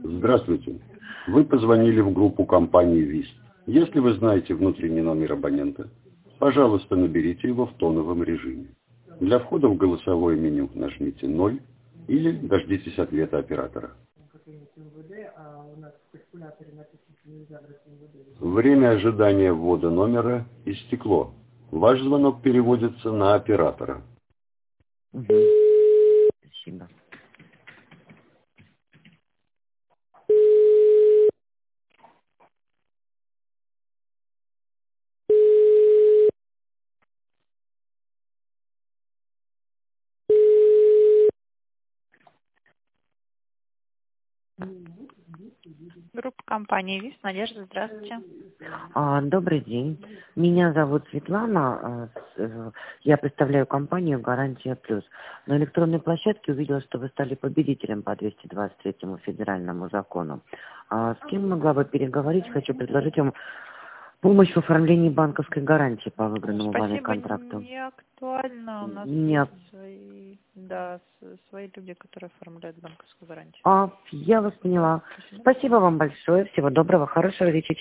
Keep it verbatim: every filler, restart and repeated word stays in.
Здравствуйте. Вы позвонили в группу компании ВИС. Если вы знаете внутренний номер абонента, пожалуйста, наберите его в тоновом режиме. Для входа в голосовое меню нажмите ноль или дождитесь ответа оператора. Время ожидания ввода номера истекло. Ваш звонок переводится на оператора. Угу. Спасибо. Группа компании ВИС. Надежда, здравствуйте. А, добрый день. Меня зовут Светлана. а, с- э, Я представляю компанию «Гарантия Плюс». На электронной площадке увидела, что вы стали победителем по двести двадцать третьему федеральному закону. А с кем могла бы переговорить? Хочу предложить вам помощь в оформлении банковской гарантии по выбранному вами Спасибо, контракту. не актуально. У нас Не есть ак- свои, да, с- свои люди, которые оформляют банковскую гарантию. А, я вас поняла. Спасибо. Спасибо вам большое. Всего доброго, хорошего вечера.